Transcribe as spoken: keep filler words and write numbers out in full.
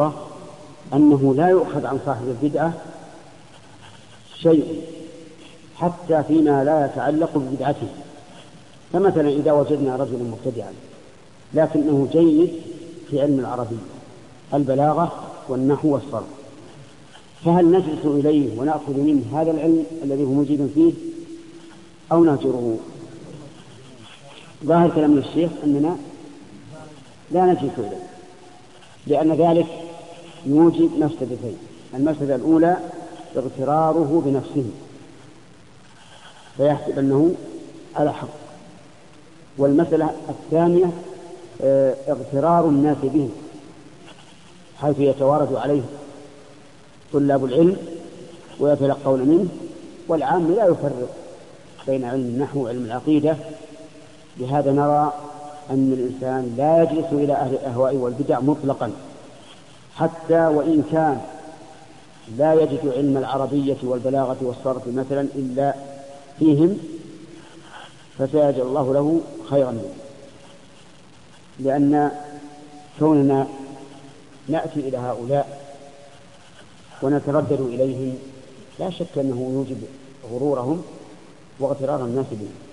الله أنه لا يؤخذ عن صاحب البدعة شيء حتى فيما لا يتعلق ببدعته. فمثلا إذا وجدنا رجلا مبتدعا لكنه جيد في علم العربية البلاغة والنحو والصرف، فهل نجلس إليه ونأخذ منه هذا العلم الذي هو مجيد فيه أو نهجره؟ ظاهر كلام الشيخ أننا لا نجلس إليه، لأن ذلك يوجب مفسدتين. المفسدة الأولى اغتراره بنفسه فيحسب أنه على حق، والمسألة الثانية اغترار الناس به حيث يتوارد عليه طلاب العلم ويتلقون منه، والعام لا يفرق بين علم النحو وعلم العقيدة. لهذا نرى أن الإنسان لا يجلس إلى أهل الأهواء والبدع مطلقا، حتى وإن كان لا يجد علم العربية والبلاغة والصرف مثلا إلا فيهم، فسيجعل الله له خيرا منه. لأن كوننا نأتي إلى هؤلاء ونتردد إليهم لا شك أنه يوجب غرورهم واغترار الناس به.